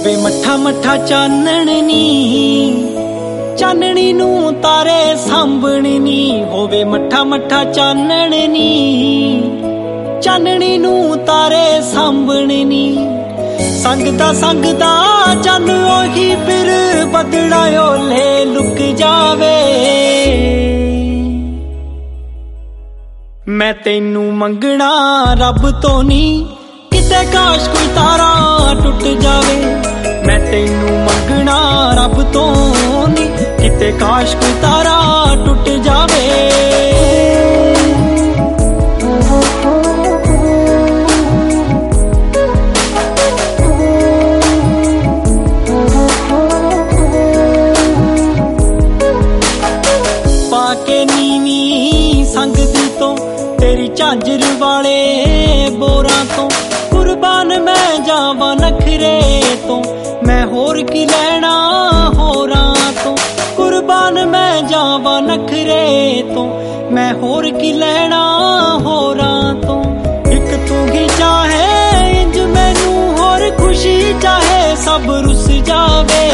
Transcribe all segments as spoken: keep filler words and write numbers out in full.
ਹੋਵੇ ਮੱਠਾ ਮੱਠਾ ਚਾਨਣ ਨੀ, ਚਾਨਣੀ ਨੂੰ ਤਾਰੇ ਸਾਂਭਣ ਨੀ। ਹੋਵੇ ਮੱਠਾ ਮੱਠਾ ਚਾਨਣ ਨੀ, ਚਾਨਣੀ ਨੂੰ ਤਾਰੇ ਸਾਂਭਣ ਨੀ। ਸੰਗਦਾ ਸੰਗਦਾ ਚੰਨ ਉਹੀ ਫਿਰ ਬੱਦਲਾਂ ਓਲੇ ਲੁਕ ਜਾਵੇ। ਮੈਂ ਤੈਨੂੰ ਮੰਗਣਾ ਰੱਬ ਤੋਂ ਨੀ, ਕਿਤੇ ਕਾਸ਼ ਕੋਈ ਤਾਰਾ ਟੁੱਟ ਜਾਵੇ। ਮੈਂ ਤੈਨੂੰ ਮੰਗਣਾ ਰੱਬ ਤੋਂ ਨੀ, ਕਿਤੇ ਕਾਸ਼ ਕੋਈ ਤਾਰਾ ਟੁੱਟ ਜਾਵੇ। ਪਾ ਕੇ ਨੀਵੀਂ ਸੰਗਦੀ ਤੋਂ ਤੇਰੀ ਝਾਂਜਰ ਵਾਲੇ ਬੋਰਾਂ ਤੋਂ, ਕੁਰਬਾਨ ਮੈਂ ਜਾਵਾਂ ਨਖਰੇ ਤੋਂ। ਮੈਂ ਹੋਰ ਕੀ ਲੈਣਾ ਹੋਰਾਂ ਤੋਂ, ਕੁਰਬਾਨ ਮੈਂ ਜਾਵਾਂ ਨਖਰੇ ਤੋਂ। ਮੈਂ ਹੋਰ ਕੀ ਲੈਣਾ ਹੋਰਾਂ ਤੋਂ। ਇੱਕ ਤੂੰ ਹੀ ਚਾਹੇ ਇੰਜ ਮੈਨੂੰ, ਹੋਰ ਖੁਸ਼ੀ ਚਾਹੇ ਸਭ ਰੁੱਸ ਜਾਵੇ।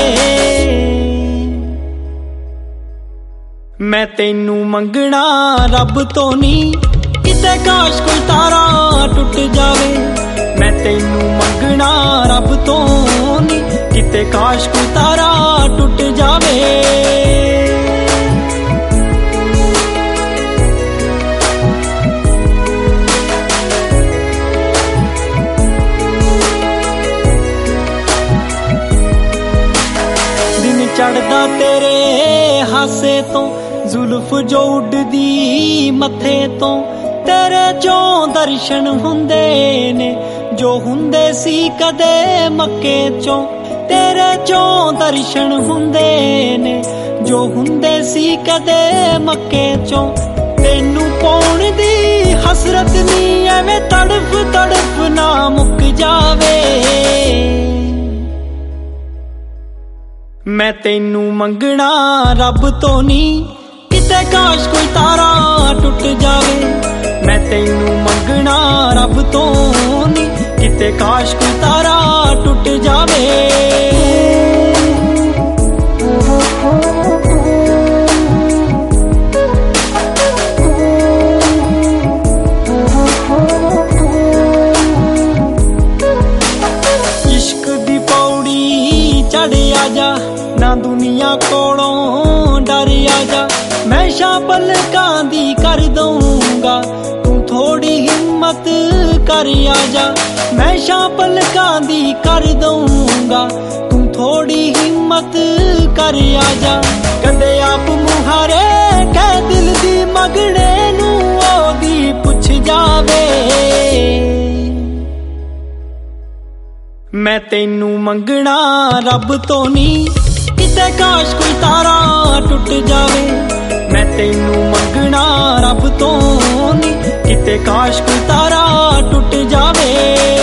ਮੈਂ ਤੈਨੂੰ ਮੰਗਣਾ ਰੱਬ ਤੋਂ ਨੀ, ਕਿਤੇ ਕਾਸ਼ ਕੋਈ ਤਾਰਾ ਟੁੱਟ ਜਾਵੇ। ਮੈਂ ਤੈਨੂੰ ਮੰਗਣਾ ਰੱਬ ਤੋਂ ਨੀ, ਕਿਤੇ ਕਾਸ਼ ਕੋਈ ਤਾਰਾ ਟੁੱਟ ਜਾਵੇ। ਦਿਨ ਚੜ੍ਹਦਾ ਤੇਰੇ ਹਾਸੇ ਤੋਂ, ਜ਼ੁਲਫ ਜੋ ਉੱਡਦੀ ਮੱਥੇ ਤੋਂ। ਤੇਰੇ ਚੋਂ ਦਰਸ਼ਨ ਹੁੰਦੇ ਨੇ ਜੋ ਹੁੰਦੇ ਸੀ ਕਦੇ ਮੱਕੇ ਚੋਂ। ਤੇਰੇ ਚੋਂ ਦਰਸ਼ਨ ਹੁੰਦੇ ਨੇ ਜੋ ਹੁੰਦੇ ਸੀ ਕਦੇ ਮੱਕੇ ਚੋਂ। ਤੈਨੂੰ ਪਾਉਣ ਦੀ ਹਸਰਤ ਨੀ, ਐਵੇਂ ਤੜਫ ਤੜਫ ਨਾ ਮੁੱਕ ਜਾਵੇ। ਮੈਂ ਤੈਨੂੰ ਮੰਗਣਾ ਰੱਬ ਤੋਂ ਨੀ, ਕਿਤੇ ਕਾਸ਼ ਕੋਈ ਤਾਰਾ ਟੁੱਟ ਜਾਵੇ। ਮੈਂ ਤੈਨੂੰ ਮੰਗਣਾ ਰੱਬ ਤੋਂ ਨੀ, ਕਿਤੇ ਕਾਸ਼ ਕੋਈ ਤਾਰਾ ਟੁੱਟ ਜਾਵੇ। ਇਸ਼ਕ ਦੀ ਪੌੜੀ ਚੜ੍ਹ ਆ ਜਾ, ਨਾ ਦੁਨੀਆ ਕੋਲੋਂ ਡਰ ਆ ਜਾ। ਮੈਂ ਸ਼ਾਂ ਪਲਕਾਂ ਦੀ ਕਰ ਦਊਂਗਾ, ਤੂੰ ਥੋੜੀ ਹਿੰਮਤ ਕਰ ਆ ਜਾ। ਮੈਂ ਸ਼ਾਂ ਪਲਕਾਂ ਦੀ ਕਰ ਦਊਂਗਾ, ਤੂੰ ਥੋੜੀ ਹਿੰਮਤ ਕਰ ਆ ਜਾ। ਕਦੇ ਆਪ ਮੁਹਾਰੇ ਕਹਿ ਦਿਲ ਦੀ ਮੰਗਣੇ ਨੂੰ, ਉਹਦੀ ਪੁੱਛ ਜਾਵੇ। ਮੈਂ ਤੈਨੂੰ ਮੰਗਣਾ ਰੱਬ ਤੋਂ ਨੀ, ਕਿਤੇ ਕਾਸ਼ ਕੋਈ ਤਾਰਾ ਟੁੱਟ ਜਾਵੇ। ਮੈਂ ਤੈਨੂੰ ਮੰਗਣਾ ਰੱਬ ਤੋਂ ਨੀ, ਕਿਤੇ ਕਾਸ਼ ਕੋਈ ਤਾਰਾ ਟੁੱਟ ਜਾਵੇ।